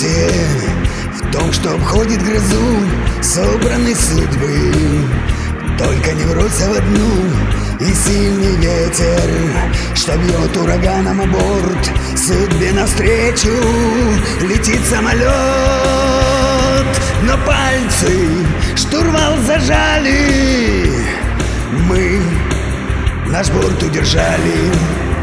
смерти, в том, что обходит грозу собранной судьбы. Только не врозься в одну, и сильный ветер, что бьет ураганом о борт, судьбе навстречу летит самолет. Но пальцы штурвал зажали, мы наш борт удержали.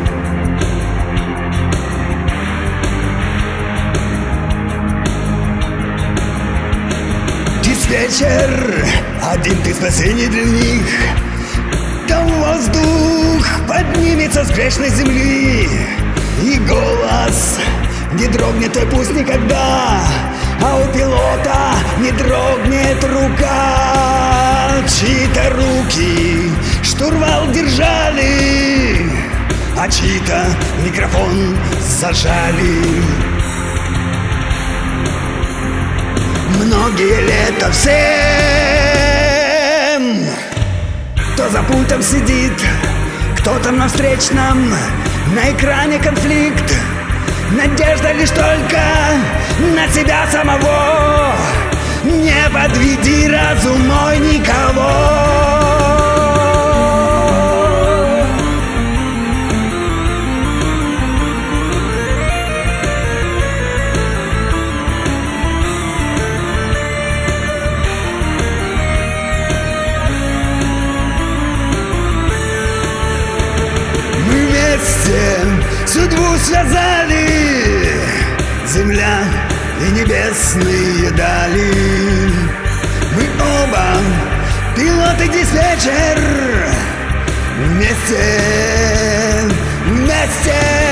Диспетчер, один ты спасение для них. Там воздух поднимется с грешной земли, и голос не дрогнет, и пусть никогда, а у пилота не дрогнет рука. Чьи-то руки штурвал держали, а чьи-то микрофон зажали. Многие лета всем, кто за пультом сидит, кто там на встречном, на экране конфликт. Надежда лишь только на себя самого, не подведи разум мой никого. Судьбу связали земля и небесные дали. Мы оба пилот и диспетчер, вместе, вместе.